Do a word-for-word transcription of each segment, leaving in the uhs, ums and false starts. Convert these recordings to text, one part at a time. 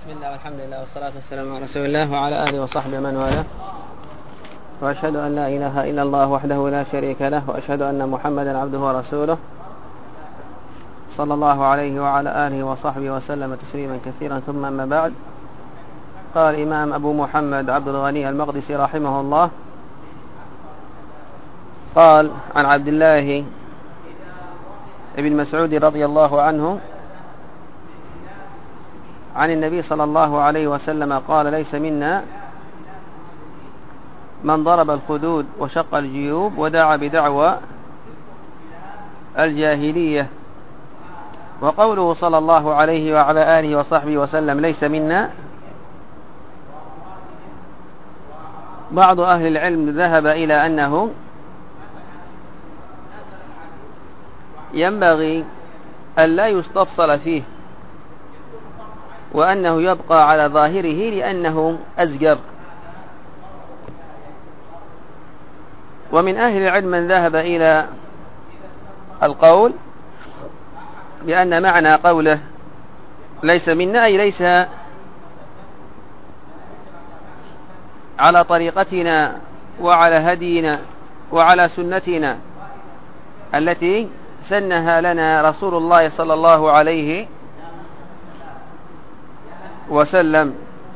بسم الله والحمد لله والصلاة والسلام على رسول الله وعلى آله وصحبه من والاه، وأشهد أن لا إله إلا الله وحده لا شريك له، وأشهد أن محمدا عبده ورسوله صلى الله عليه وعلى آله وصحبه وسلم تسليما كثيرا. ثم أما بعد، قال الإمام أبو محمد عبد الغني المقدسي رحمه الله، قال عن عبد الله ابن مسعود رضي الله عنه عن النبي صلى الله عليه وسلم قال: ليس منا من ضرب الخدود وشق الجيوب ودعا بدعوى الجاهلية. وقوله صلى الله عليه وعلى آله وصحبه وسلم ليس منا، بعض أهل العلم ذهب إلى أنه ينبغي أن لا يستفصل فيه، وأنه يبقى على ظاهره لأنه أزجر. ومن أهل العلم من ذهب إلى القول بأن معنى قوله ليس منا أي ليس على طريقتنا وعلى هدينا وعلى سنتنا التي سنها لنا رسول الله صلى الله عليه وسلم.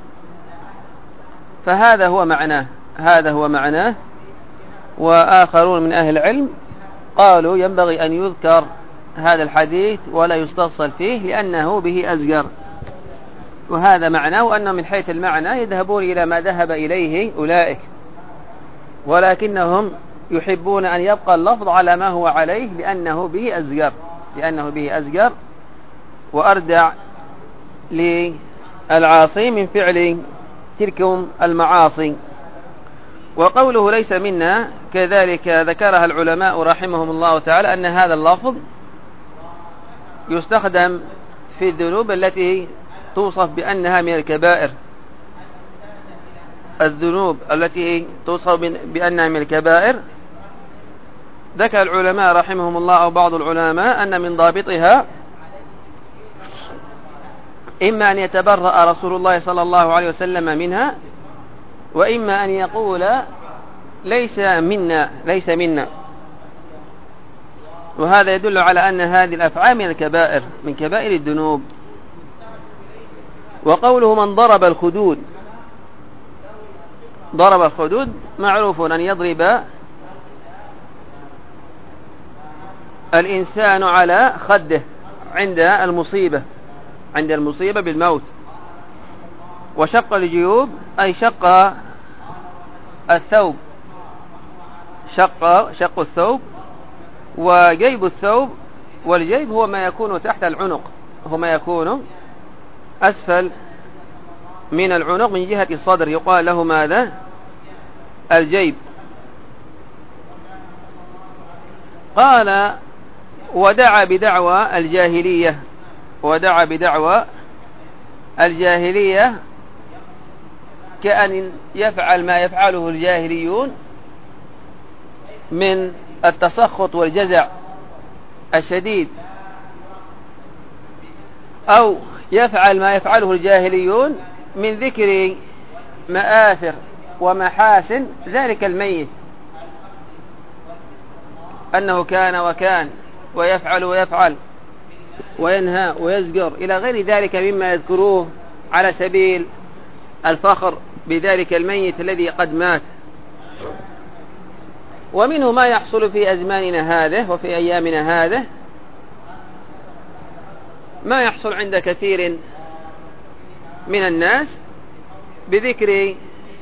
فهذا هو معناه هذا هو معناه وآخرون من أهل العلم قالوا ينبغي أن يذكر هذا الحديث ولا يستفصل فيه لأنه به أزجر. وهذا معناه أنه من حيث المعنى يذهبون إلى ما ذهب إليه أولئك، ولكنهم يحبون أن يبقى اللفظ على ما هو عليه لأنه به أزجر لأنه به أزجر وأردع للعاصي من فعل تلك المعاصي. وقوله ليس منا كذلك ذكرها العلماء رحمهم الله تعالى أن هذا اللفظ يستخدم في الذنوب التي توصف بأنها من الكبائر الذنوب التي توصف بأنها من الكبائر. ذكر العلماء رحمهم الله أو بعض العلماء أن من ضابطها إما أن يتبرأ رسول الله صلى الله عليه وسلم منها، وإما أن يقول ليس منا ليس منا وهذا يدل على أن هذه الأفعال من الكبائر من كبائر الذنوب. وقوله من ضرب الخدود، ضرب الخدود معروف أن يضرب الإنسان على خده عند المصيبة عند المصيبة بالموت. وشق الجيوب أي شق الثوب شق شق الثوب وجيب الثوب. والجيب هو ما يكون تحت العنق هو ما يكون أسفل من العنق من جهة الصدر، يقال له ماذا؟ الجيب. قال ودعا بدعوى الجاهلية ودعا بدعوى الجاهلية كأن يفعل ما يفعله الجاهليون من التسخط والجزع الشديد، أو يفعل ما يفعله الجاهليون من ذكر مآثر ومحاسن ذلك الميت، أنه كان وكان ويفعل ويفعل وينهى ويزجر إلى غير ذلك مما يذكروه على سبيل الفخر بذلك الميت الذي قد مات. ومنه ما يحصل في أزماننا هذه وفي أيامنا هذه، ما يحصل عند كثير من الناس بذكر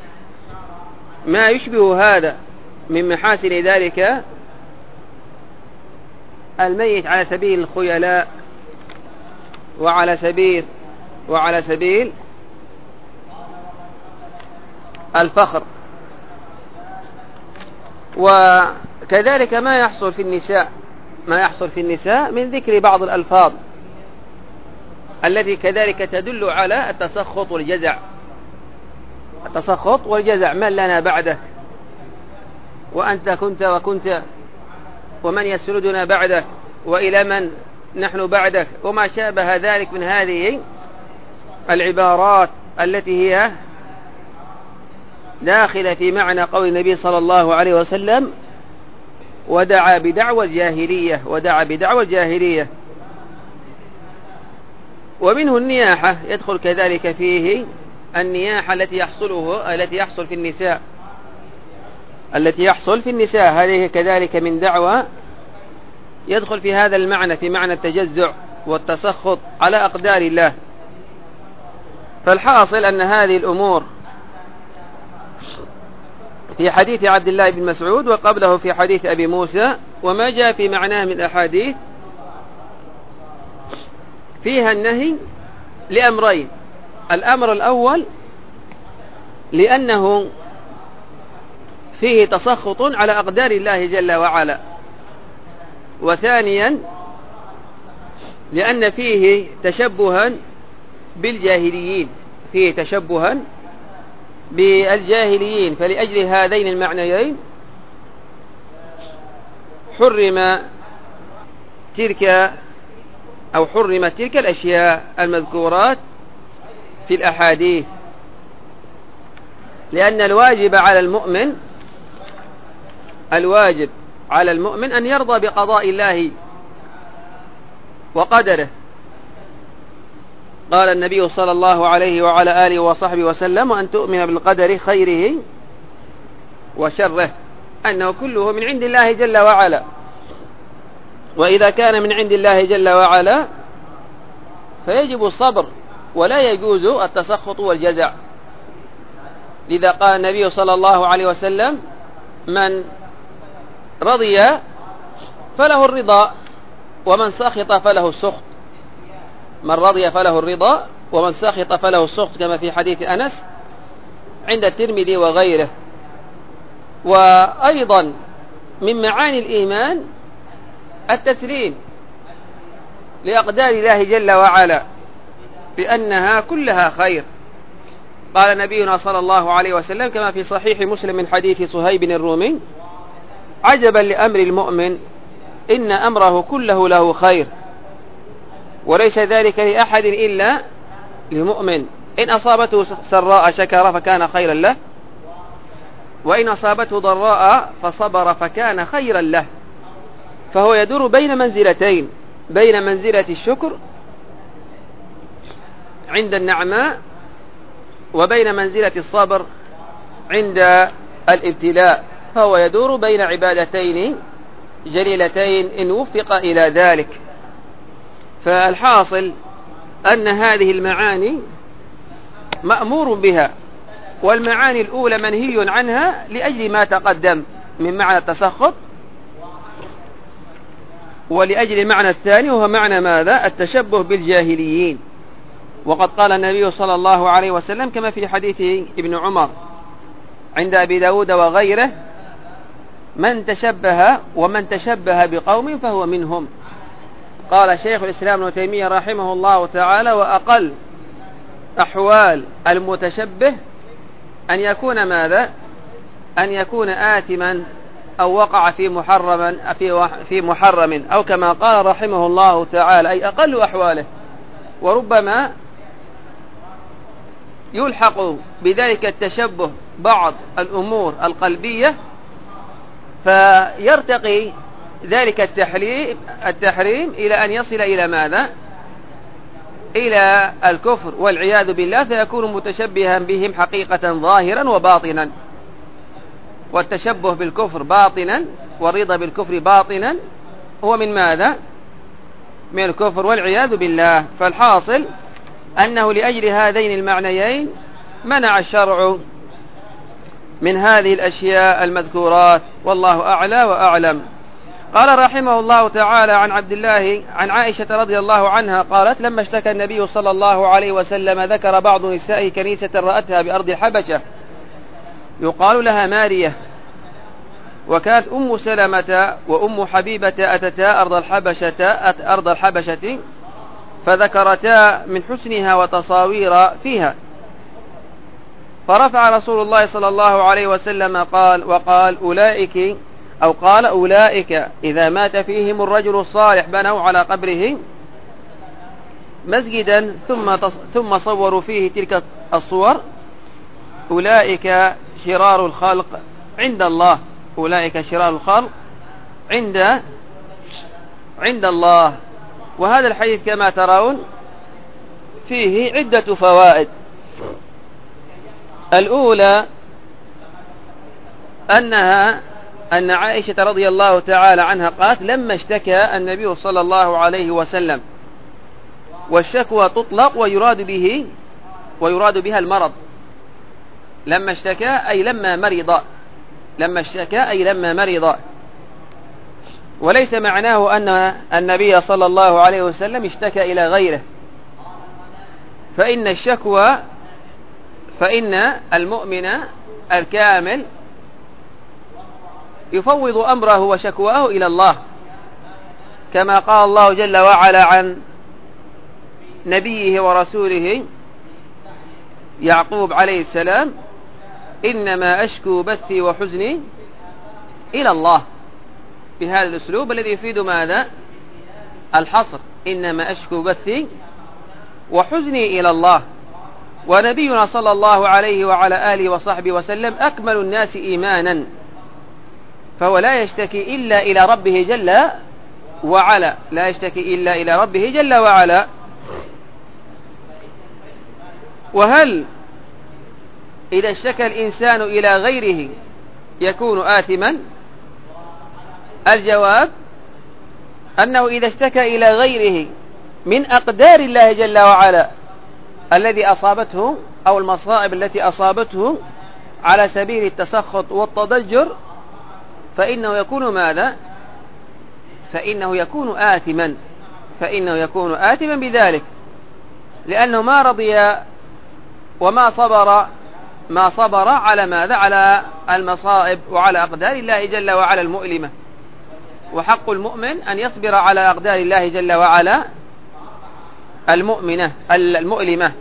ما يشبه هذا من محاسن ذلك الميت على سبيل الخيلاء وعلى سبيل وعلى سبيل الفخر. وكذلك ما يحصل في النساء ما يحصل في النساء من ذكر بعض الألفاظ التي كذلك تدل على التسخط والجزع التسخط والجزع من لنا بعدك، وأنت كنت وكنت، ومن يسردنا بعدك، وإلى من نحن بعدك، وما شابه ذلك من هذه العبارات التي هي داخلة في معنى قول النبي صلى الله عليه وسلم ودعا بدعوى الجاهلية ودعا بدعوى الجاهلية. ومنه النياحة يدخل كذلك فيه النياحة التي يحصله التي يحصل في النساء التي يحصل في النساء هذه كذلك من دعوى يدخل في هذا المعنى، في معنى التجزع والتسخط على أقدار الله. فالحاصل أن هذه الأمور في حديث عبد الله بن مسعود وقبله في حديث أبي موسى وما جاء في معناه من أحاديث فيها النهي لأمرين. الأمر الأول لأنه فيه تسخط على أقدار الله جل وعلا، وثانيا لأن فيه تشبها بالجاهليين فيه تشبها بالجاهليين. فلأجل هذين المعنيين حرم تلك أو حرمت تلك الأشياء المذكورات في الأحاديث، لأن الواجب على المؤمن الواجب على المؤمن أن يرضى بقضاء الله وقدره. قال النبي صلى الله عليه وعلى آله وصحبه وسلم وأن تؤمن بالقدر خيره وشره، أنه كله من عند الله جل وعلا. وإذا كان من عند الله جل وعلا فيجب الصبر ولا يجوز التسخط والجزع. لذا قال النبي صلى الله عليه وسلم من رضي فله الرضا ومن سخط فله السخط من رضي فله الرضا ومن سخط فله السخط، كما في حديث أنس عند الترمذي وغيره. وأيضا من معاني الإيمان التسليم لأقدار الله جل وعلا بأنها كلها خير. قال نبينا صلى الله عليه وسلم كما في صحيح مسلم من حديث صهيب الرومي عجبا لأمر المؤمن إن أمره كله له خير وليس ذلك لأحد إلا لمؤمن، إن أصابته سراء شكر فكان خيرا له وإن أصابته ضراء فصبر فكان خيرا له. فهو يدور بين منزلتين، بين منزلة الشكر عند النعماء وبين منزلة الصبر عند الابتلاء، فهو يدور بين عبادتين جليلتين إن وفق إلى ذلك. فالحاصل أن هذه المعاني مأمور بها، والمعاني الأولى منهي عنها لأجل ما تقدم من معنى التسخط، ولأجل المعنى الثاني وهو معنى ماذا؟ التشبه بالجاهليين. وقد قال النبي صلى الله عليه وسلم كما في حديث ابن عمر عند أبي داود وغيره من تشبه ومن تشبه بقوم فهو منهم. قال شيخ الإسلام ابن تيمية رحمه الله تعالى وأقل أحوال المتشبه أن يكون ماذا؟ أن يكون آثما أو وقع في محرم في محرم أو كما قال رحمه الله تعالى، أي أقل أحواله. وربما يلحق بذلك التشبه بعض الأمور القلبية فيرتقي ذلك التحريم التحريم إلى أن يصل إلى ماذا؟ إلى الكفر والعياذ بالله، فيكون متشبها بهم حقيقة ظاهرا وباطنا. والتشبه بالكفر باطنا والرضا بالكفر باطنا هو من ماذا؟ من الكفر والعياذ بالله. فالحاصل أنه لأجل هذين المعنيين منع الشرع من هذه الأشياء المذكورات، والله أعلى وأعلم. قال رحمه الله تعالى عن عبد الله عن عائشة رضي الله عنها قالت لما اشتكى النبي صلى الله عليه وسلم ذكر بعض نسائه كنيسة رأتها بأرض الحبشة يقال لها مارية، وكانت أم سلمة وأم حبيبة أتتا أرض الحبشة أرض الحبشة فذكرتا من حسنها وتصاوير فيها، فرفع رسول الله صلى الله عليه وسلم قال وقال أولئك أو قال أولئك إذا مات فيهم الرجل الصالح بنوا على قبره مسجدا ثم ثم صوروا فيه تلك الصور أولئك شرار الخلق عند الله، أولئك شرار الخلق عند عند الله. وهذا الحديث كما ترون فيه عدة فوائد. الأولى أنها أن عائشة رضي الله تعالى عنها قالت لما اشتكى النبي صلى الله عليه وسلم، والشكوى تطلق ويراد به ويراد بها المرض. لما اشتكى أي لما مرض، لما اشتكى أي لما مرض، وليس معناه أن النبي صلى الله عليه وسلم اشتكى إلى غيره، فإن الشكوى فإن المؤمن الكامل يفوض أمره وشكواه إلى الله، كما قال الله جل وعلا عن نبيه ورسوله يعقوب عليه السلام: إنما أشكو بثي وحزني إلى الله، بهذا الأسلوب الذي يفيد ماذا؟ الحصر، إنما أشكو بثي وحزني إلى الله. ونبينا صلى الله عليه وعلى آله وصحبه وسلم أكمل الناس إيمانا، فهو لا يشتكي إلا إلى ربه جل وعلا، لا يشتكي إلا إلى ربه جل وعلا. وهل إذا اشتكى الإنسان إلى غيره يكون آثما؟ الجواب أنه إذا اشتكى إلى غيره من أقدار الله جل وعلا الذي أصابته أو المصائب التي أصابته على سبيل التسخط والتضجر، فإنه يكون ماذا؟ فإنه يكون آثما، فإنه يكون آثما بذلك، لأنه ما رضي وما صبر ما صبر على ماذا؟ على المصائب وعلى أقدار الله جل وعلا المؤلمة. وحق المؤمن أن يصبر على أقدار الله جل وعلا المؤمنة المؤلمة.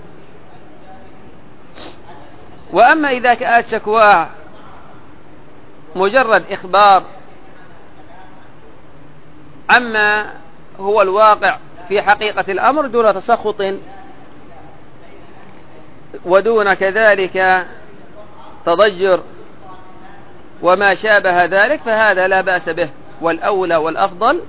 وأما إذا كانت شكواه مجرد إخبار عما هو الواقع في حقيقة الأمر دون تسخط ودون كذلك تضجر وما شابه ذلك، فهذا لا بأس به، والأولى والأفضل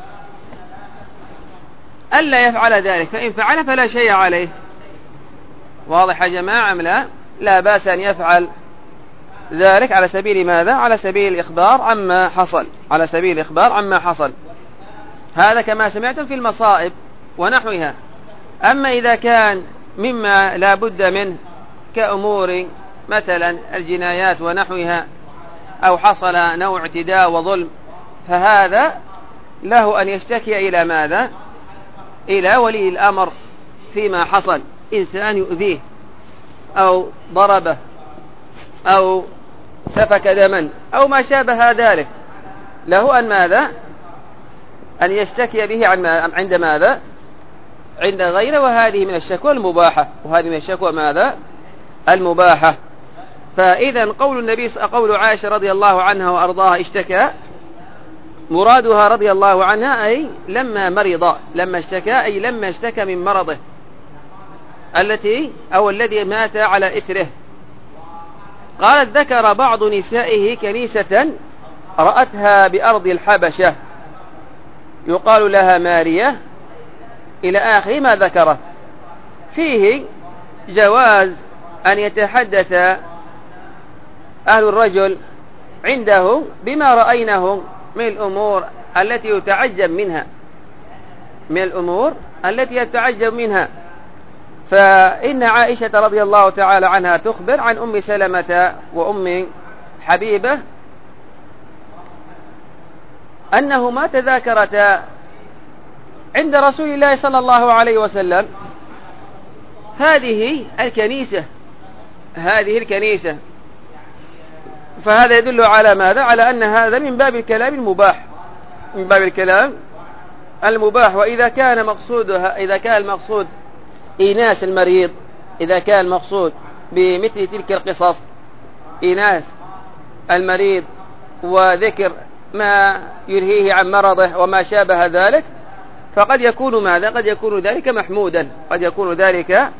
ألا يفعل ذلك، فإن فعل فلا شيء عليه. واضح يا جماعة أم لا؟ لا بأس أن يفعل ذلك على سبيل ماذا؟ على سبيل الإخبار عما حصل، على سبيل الإخبار عما حصل. هذا كما سمعتم في المصائب ونحوها. أما إذا كان مما لا بد منه كأمور مثلا الجنايات ونحوها، أو حصل نوع اعتداء وظلم، فهذا له أن يشتكي إلى ماذا؟ إلى ولي الأمر فيما حصل، إنسان يؤذيه أو ضربه أو سفك دما أو ما شابه ذلك، له أن ماذا؟ أن يشتكي به عن عند ماذا؟ عند غيره. وهذه من الشكوى المباحة، وهذه من الشكوى ماذا؟ المباحة. فإذا قول النبي قول عائشة رضي الله عنها وأرضاها اشتكى، مرادها رضي الله عنها أي لما مرض، لما اشتكى أي لما اشتكى من مرضه التي أو الذي مات على إثره. قالت: ذكر بعض نسائه كنيسة رأتها بأرض الحبشة يقال لها مارية، إلى آخر ما ذكره. فيه جواز أن يتحدث أهل الرجل عنده بما رأيناه من الأمور التي يتعجب منها، من الأمور التي يتعجب منها. فإن عائشة رضي الله تعالى عنها تخبر عن أم سلمة وأم حبيبة أنهما تذاكرتا عند رسول الله صلى الله عليه وسلم هذه الكنيسة، هذه الكنيسة. فهذا يدل على ماذا؟ على أن هذا من باب الكلام المباح، من باب الكلام المباح. وإذا كان مقصودها إذا كان المقصود إيناس المريض، إذا كان المقصود بمثل تلك القصص إيناس المريض وذكر ما يلهيه عن مرضه وما شابه ذلك، فقد يكون ماذا؟ قد يكون ذلك محمودا، قد يكون ذلك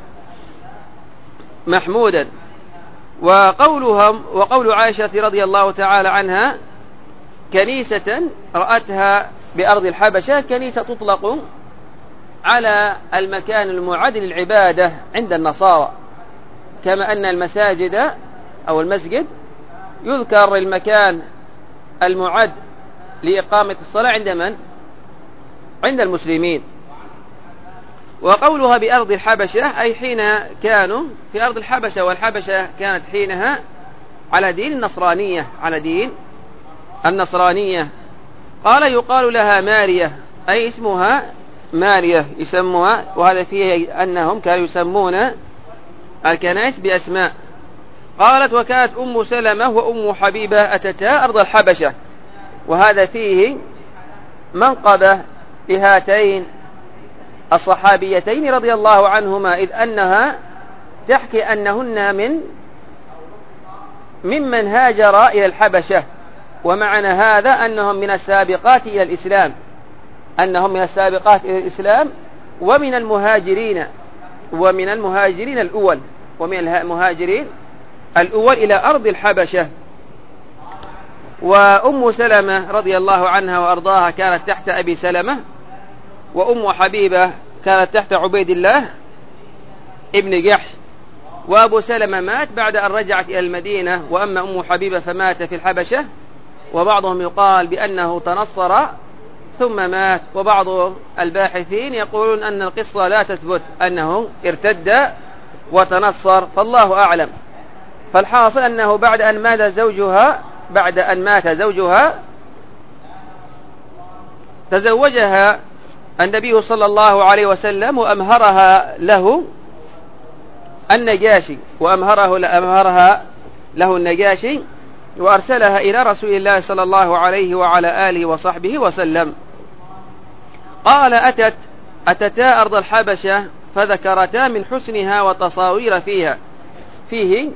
محمودا. وقولهم وقول عائشة رضي الله تعالى عنها كنيسة رأتها بأرض الحبشة، كنيسة تطلق على المكان المعد للعبادة عند النصارى، كما أن المساجد أو المسجد يذكر المكان المعد لإقامة الصلاة عند من؟ عند المسلمين. وقولها بأرض الحبشة أي حين كانوا في أرض الحبشة، والحبشة كانت حينها على دين النصرانية، على دين النصرانية. قال يقال لها مارية، أي اسمها مارية يسموها، وهذا فيه أنهم كانوا يسمون الكنائس بأسماء. قالت وكانت أم سلمة وأم حبيبة أتتا أرض الحبشة، وهذا فيه منقبة لهاتين الصحابيتين رضي الله عنهما، إذ أنها تحكي أنهن من ممن هاجر إلى الحبشة، ومعنى هذا أنهم من السابقات إلى الإسلام، أنهم من السابقات إلى الإسلام ومن المهاجرين ومن المهاجرين الأول ومن المهاجرين الأول إلى أرض الحبشة. وأم سلمة رضي الله عنها وأرضاها كانت تحت أبي سلمة، وأم حبيبة كانت تحت عبيد الله ابن جحش. وأبو سلمة مات بعد أن رجعت إلى المدينة، وأما أم حبيبة فمات في الحبشة، وبعضهم يقال بأنه تنصر ثم مات، وبعض الباحثين يقولون أن القصة لا تثبت أنه ارتد وتنصر، فالله أعلم. فالحاصل أنه بعد أن مات زوجها بعد أن مات زوجها تزوجها النبي صلى الله عليه وسلم، وأمهرها له النجاشي وأمهره أمهرها له النجاشي وأرسلها إلى رسول الله صلى الله عليه وعلى آله وصحبه وسلم. قال أتت أتتا أرض الحبشة فذكرتا من حسنها وتصاوير فيها فيه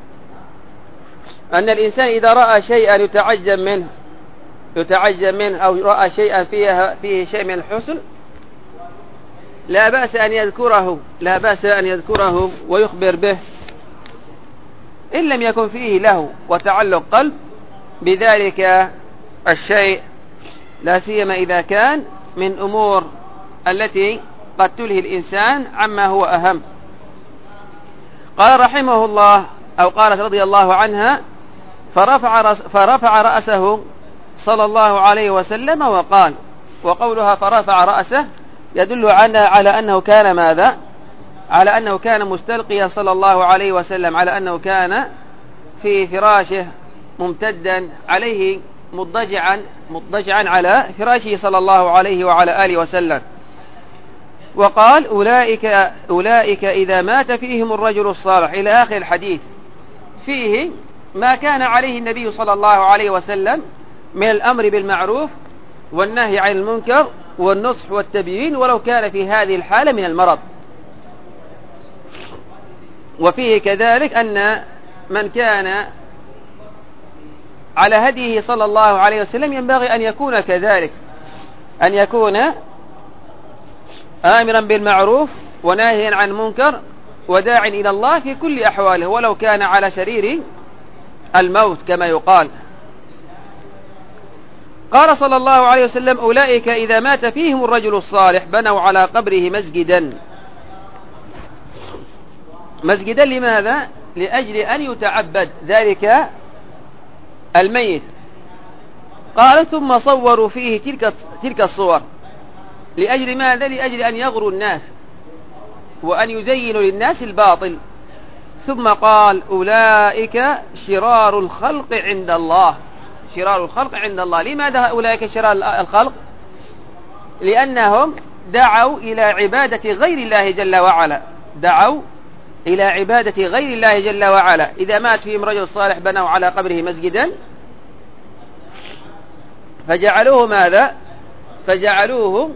أن الإنسان إذا رأى شيئا يتعجب منه يتعجب منه أو رأى شيئا فيه, فيه شيء من الحسن لا بأس أن يذكره لا بأس أن يذكره ويخبر به، إن لم يكن فيه له وتعلق قلب بذلك الشيء، لا سيما إذا كان من أمور التي قد تلهي الإنسان عما هو أهم. قال رحمه الله أو قالت رضي الله عنها فرفع, رأس فرفع رأسه صلى الله عليه وسلم وقال. وقولها فرفع رأسه يدل على أنه كان ماذا؟ على أنه كان مستلقيا صلى الله عليه وسلم، على أنه كان في فراشه ممتدا عليه مضجعا مضجعا على فراشه صلى الله عليه وعلى آله وسلم. وقال أولئك, أولئك إذا مات فيهم الرجل الصالح إلى آخر الحديث، فيه ما كان عليه النبي صلى الله عليه وسلم من الأمر بالمعروف والنهي عن المنكر والنصح والتبيين، ولو كان في هذه الحالة من المرض. وفيه كذلك أن من كان على هديه صلى الله عليه وسلم ينبغي أن يكون كذلك، أن يكون آمرا بالمعروف وناهيا عن المنكر وداع إلى الله في كل أحواله، ولو كان على سرير الموت كما يقال. قال صلى الله عليه وسلم أولئك إذا مات فيهم الرجل الصالح بنوا على قبره مسجدا. مسجدا لماذا؟ لأجل أن يتعبد ذلك الميت. قال ثم صوروا فيه تلك تلك الصور لأجل ماذا؟ لأجل أن يغروا الناس وأن يزينوا للناس الباطل. ثم قال أولئك شرار الخلق عند الله. شرار الخلق عند الله. لماذا أولئك شرار الخلق؟ لأنهم دعوا إلى عبادة غير الله جل وعلا، دعوا إلى عبادة غير الله جل وعلا. إذا مات فيهم رجل صالح بنوا على قبره مسجدا فجعلوه ماذا؟ فجعلوه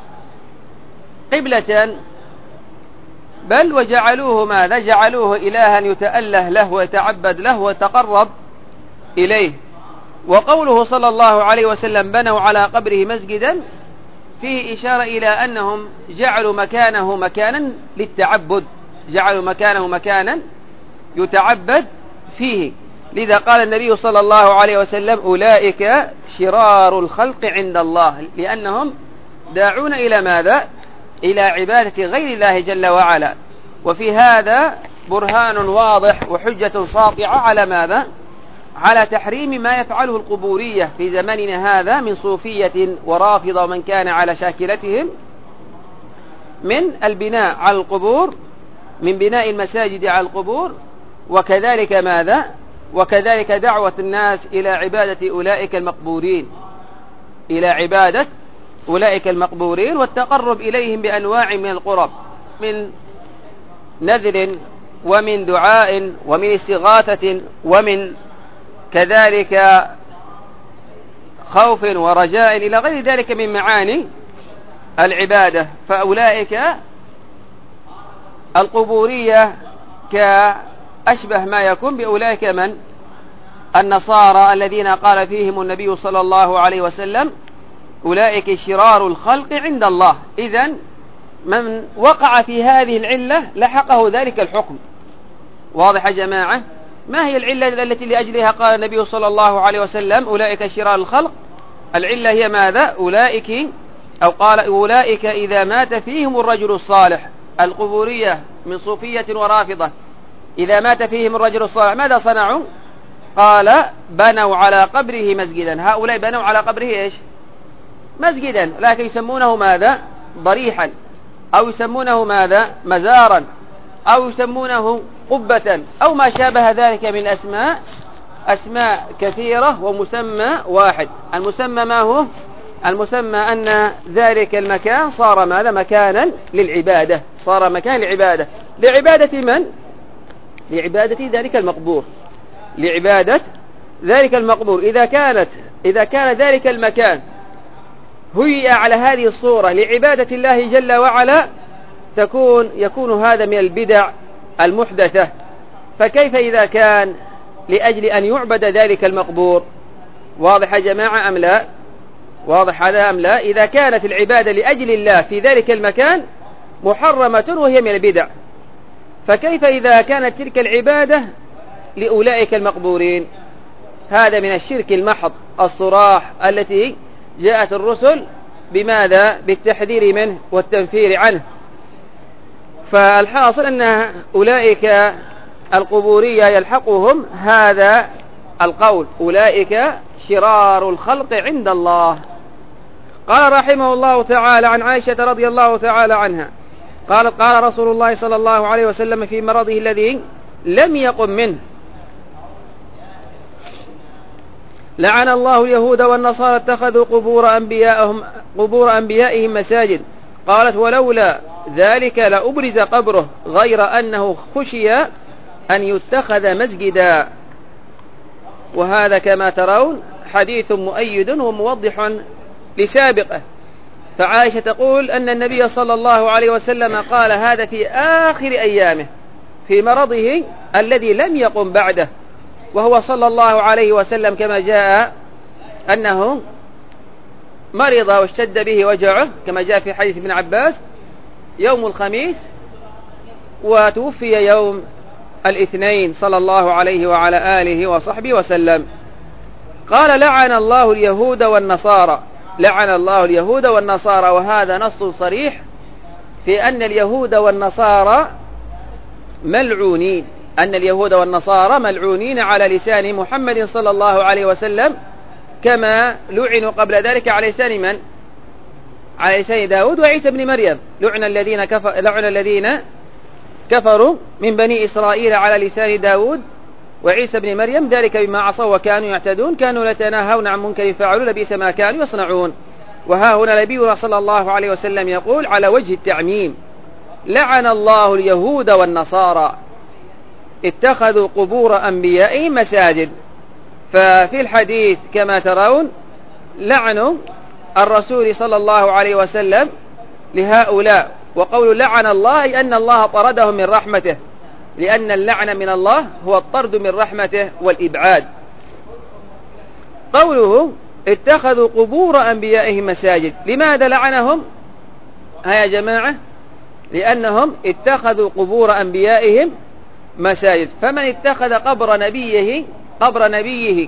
قبلة، بل وجعلوه ماذا؟ جعلوه إلها يتأله له ويتعبد له ويتقرب إليه. وقوله صلى الله عليه وسلم بنوا على قبره مسجدا فيه إشارة إلى أنهم جعلوا مكانه مكانا للتعبد، جعلوا مكانه مكانا يتعبد فيه. لذا قال النبي صلى الله عليه وسلم أولئك شرار الخلق عند الله، لأنهم داعون إلى ماذا؟ إلى عبادة غير الله جل وعلا. وفي هذا برهان واضح وحجة ساطعة على ماذا؟ على تحريم ما يفعله القبورية في زمننا هذا من صوفية ورافضة ومن كان على شاكلتهم من البناء على القبور، من بناء المساجد على القبور، وكذلك ماذا؟ وكذلك دعوة الناس إلى عبادة أولئك المقبورين، إلى عبادة أولئك المقبورين والتقرب إليهم بأنواع من القرب، من نذر ومن دعاء ومن استغاثة ومن كذلك خوف ورجاء إلى غير ذلك من معاني العبادة. فأولئك القبورية كأشبه ما يكون بأولئك من النصارى الذين قال فيهم النبي صلى الله عليه وسلم أولئك شرار الخلق عند الله. إذن من وقع في هذه العلة لحقه ذلك الحكم. واضح يا جماعة؟ ما هي العلة التي لأجلها قال النبي صلى الله عليه وسلم أولئك شرار الخلق؟ العلة هي ماذا؟ أولئك أو قال أولئك إذا مات فيهم الرجل الصالح. القبورية من صوفية ورافضة إذا مات فيهم الرجل الصالح ماذا صنعوا؟ قال بنوا على قبره مسجدا. هؤلاء بنوا على قبره إيش؟ مسجدا، لكن يسمونه ماذا؟ ضريحا، أو يسمونه ماذا؟ مزارا، أو يسمونه قبة، أو ما شابه ذلك من أسماء أسماء كثيرة ومسمى واحد. المسمى ما هو؟ المسمى أن ذلك المكان صار ماذا؟ مكانا للعبادة، صار مكان للعبادة. لعبادة من؟ لعبادة ذلك المقبور، لعبادة ذلك المقبور. إذا كانت إذا كان ذلك المكان هيئ على هذه الصورة لعبادة الله جل وعلا تكون يكون هذا من البدع المحدثة. فكيف إذا كان لأجل أن يعبد ذلك المقبور؟ واضح يا جماعة أم لا؟ واضح هذا أم لا؟ إذا كانت العبادة لأجل الله في ذلك المكان محرمة وهي من البدع، فكيف إذا كانت تلك العبادة لأولئك المقبورين؟ هذا من الشرك المحض الصراح التي جاءت الرسل بماذا؟ بالتحذير منه والتنفير عنه. فالحاصل أن أولئك القبورية يلحقهم هذا القول أولئك شرار الخلق عند الله. قال رحمه الله تعالى عن عائشة رضي الله تعالى عنها قالت قال رسول الله صلى الله عليه وسلم في مرضه الذي لم يقم منه لعن الله اليهود والنصارى اتخذوا قبور أنبيائهم قبور أنبيائهم مساجد. قالت ولولا ذلك لأبرز قبره غير أنه خشي أن يتخذ مسجدا. وهذا كما ترون حديث مؤيد وموضح لسابقه. فعائشة تقول أن النبي صلى الله عليه وسلم قال هذا في آخر أيامه في مرضه الذي لم يقم بعده، وهو صلى الله عليه وسلم كما جاء أنه مرض واشتد به وجعه كما جاء في حديث ابن عباس يوم الخميس وتوفي يوم الاثنين صلى الله عليه وعلى آله وصحبه وسلم. قال لعن الله اليهود والنصارى، لعن الله اليهود والنصارى، وهذا نص صريح في أن اليهود والنصارى ملعونين، أن اليهود والنصارى ملعونين على لسان محمد صلى الله عليه وسلم كما لعنوا قبل ذلك على لسان من؟ على لسان داود وعيسى بن مريم. لعن الذين كفر لعن الذين كفروا من بني إسرائيل على لسان داود وعيسى بن مريم ذلك بما عصوا وكانوا يعتدون كانوا يتناهون عن منكر فعلوا لبئس ما كانوا يصنعون. وها هنا نبينا صلى الله عليه وسلم يقول على وجه التعميم لعن الله اليهود والنصارى اتخذوا قبور أنبيائهم مساجد. ففي الحديث كما ترون لعن الرسول صلى الله عليه وسلم لهؤلاء، وقول لعن الله أن الله طردهم من رحمته، لأن اللعن من الله هو الطرد من رحمته والإبعاد. قوله اتخذوا قبور أنبيائهم مساجد. لماذا لعنهم؟ ها يا جماعة، لأنهم اتخذوا قبور أنبيائهم مساجد. فمن اتخذ قبر نبيه قبر نبيه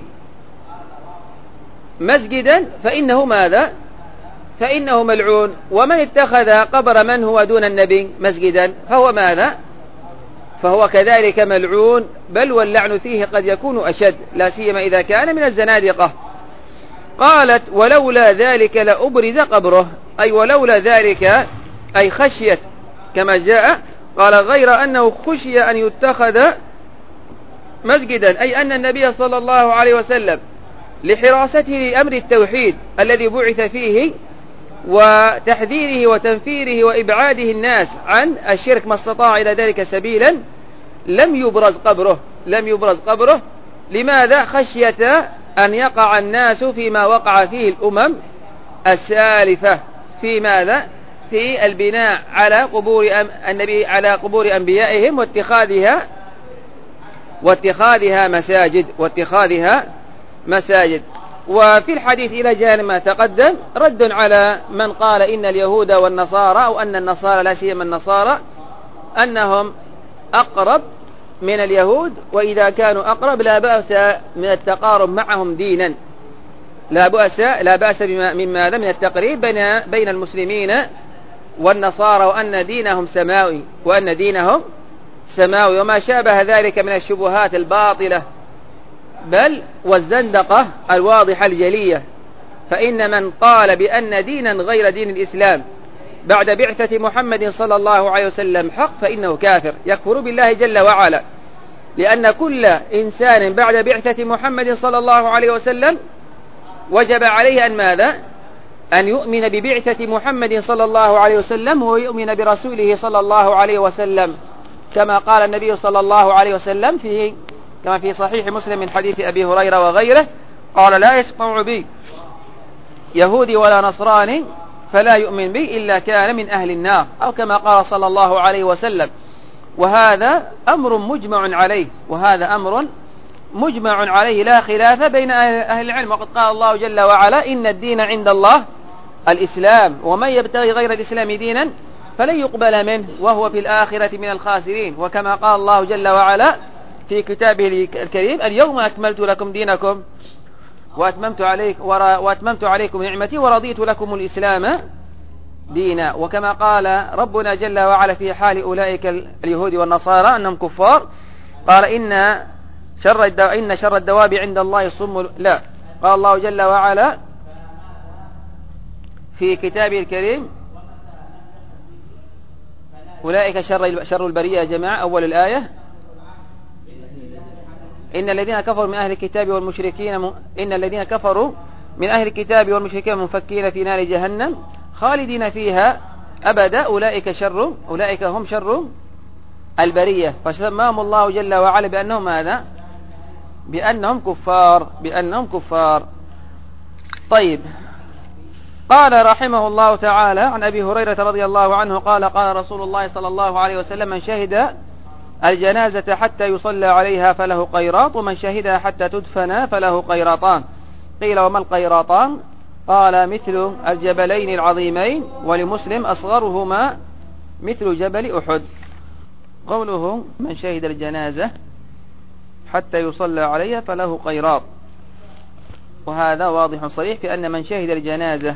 مسجدا فإنه ماذا؟ فإنه ملعون. ومن اتخذ قبر من هو دون النبي مسجدا فهو ماذا؟ فهو كذلك ملعون، بل واللعن فيه قد يكون أشد، لا سيما إذا كان من الزنادقة. قالت ولولا ذلك لأبرز قبره، أي ولولا ذلك أي خشية كما جاء، قال غير أنه خشي أن يتخذ مسجدا، أي أن النبي صلى الله عليه وسلم لحراسته لأمر التوحيد الذي بعث فيه وتحذيره وتنفيره وإبعاده الناس عن الشرك ما استطاع إلى ذلك سبيلا لم يبرز قبره لم يبرز قبره لماذا؟ خشية أن يقع الناس فيما وقع فيه الأمم السالفة، في ماذا؟ في البناء على قبور النبي على قبور أنبيائهم واتخاذها واتخاذها مساجد واتخاذها مساجد. وفي الحديث إلى جانب ما تقدم رد على من قال إن اليهود والنصارى أو أن النصارى لا سيما النصارى أنهم أقرب من اليهود، وإذا كانوا أقرب لا بأس من التقارب معهم دينا، لا بأس لا بأس من ماذا؟ من التقريب بين بين المسلمين والنصارى، وأن دينهم سماوي وأن دينهم سماوي وما شابه ذلك من الشبهات الباطلة بل والزندقة الواضحة الجلية. فإن من قال بأن دينا غير دين الإسلام بعد بعثة محمد صلى الله عليه وسلم حق فإنه كافر، يكفر بالله جل وعلا، لأن كل إنسان بعد بعثة محمد صلى الله عليه وسلم وجب عليه أن ماذا؟ أن يؤمن ببعثة محمد صلى الله عليه وسلم ويؤمن برسوله صلى الله عليه وسلم، كما قال النبي صلى الله عليه وسلم في كما في صحيح مسلم من حديث أبي هريرة وغيره قال لا يسمع بي يهودي ولا نصراني فلا يؤمن بي إلا كان من أهل النار، أو كما قال صلى الله عليه وسلم. وهذا أمر مجمع عليه وهذا أمر مجمع عليه لا خلاف بين أهل العلم. وقد قال الله جل وعلا إن الدين عند الله الإسلام ومن يبتغي غير الإسلام دينا فلن يقبل منه وهو في الآخرة من الخاسرين. وكما قال الله جل وعلا في كتابه الكريم اليوم أكملت لكم دينكم وأتممت عليكم وأتممت عليكم نعمتي ورضيت لكم الإسلام دينا. وكما قال ربنا جل وعلا في حال أولئك اليهود والنصارى أنهم كفار قال إن شر الدو... إن شر الدواب عند الله الصم. لا، قال الله جل وعلا في كتابه الكريم أولئك شر شر البرية يا جماعة. أول الآية إن الذين كفروا من أهل الكتاب والمشركين م... إن الذين كفروا من أهل الكتاب والمشركين منفكين في نار جهنم خالدين فيها أبدا أولئك شر أولئك هم شر البرية. فسماهم الله جل وعلا بأنهم ماذا؟ بأنهم كفار بأنهم كفار. طيب، قال رحمه الله تعالى عن أبي هريرة رضي الله عنه قال قال رسول الله صلى الله عليه وسلم من شهد الجنازة حتى يصلى عليها فله قيراط ومن شهدها حتى تدفن فله قيراطان. قيل وما القيراطان؟ قال مثل الجبلين العظيمين، ولمسلم أصغرهما مثل جبل أحد. قوله من شهد الجنازة حتى يصلى عليها فله قيراط، وهذا واضح صريح في أن من شهد الجنازة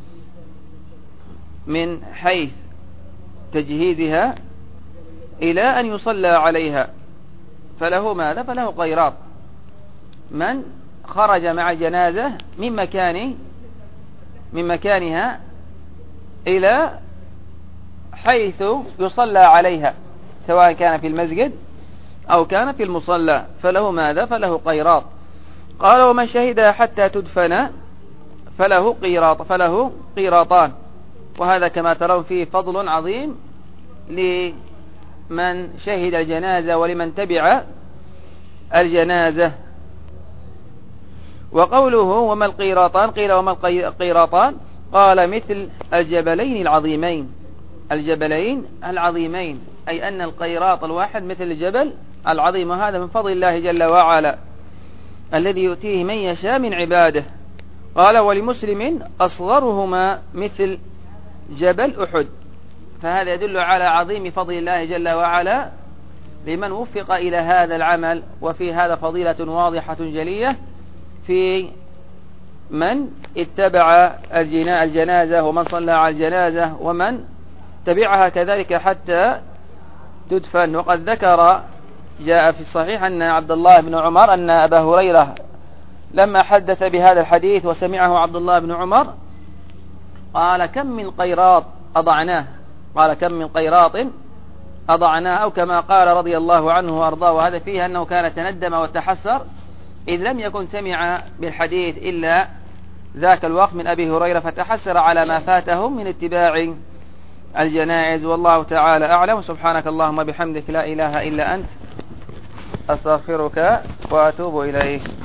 من حيث تجهيزها إلى أن يصلى عليها فله ماذا؟ فله قيراط. من خرج مع الجنازة من مكان من مكانها إلى حيث يصلى عليها سواء كان في المسجد أو كان في المصلى فله ماذا؟ فله قيراط. قال ومن شهدها حتى تدفن فله قيراط فله قيراطان. وهذا كما ترون فيه فضل عظيم لمن شهد الجنازة ولمن تبع الجنازة. وقوله وما القيراطان؟ قيل وما القيراطان؟ قال مثل الجبلين العظيمين الجبلين العظيمين أي أن القيراط الواحد مثل الجبل العظيم، وهذا من فضل الله جل وعلا الذي يؤتيه من يشاء من عباده. قال ولمسلم أصغرهما مثل جبل أحد. فهذا يدل على عظيم فضل الله جل وعلا لمن وفق إلى هذا العمل. وفي هذا فضيلة واضحة جلية في من اتبع الجنازة ومن صلى على الجنازة ومن تبعها كذلك حتى تدفن. وقد ذكر جاء في الصحيح أن عبد الله بن عمر أن أبا هريرة لما حدث بهذا الحديث وسمعه عبد الله بن عمر قال كم من قيراط أضعناه قال كم من قيراط أضعناه أو كما قال رضي الله عنه وأرضاه. وهذا فيه أنه كان تندم وتحسر إذ لم يكن سمع بالحديث إلا ذاك الوقت من أبي هريرة، فتحسر على ما فاتهم من اتباع الجنائز. والله تعالى أعلم. سبحانك اللهم بحمدك لا إله إلا أنت أستغفرك وأتوب إليك.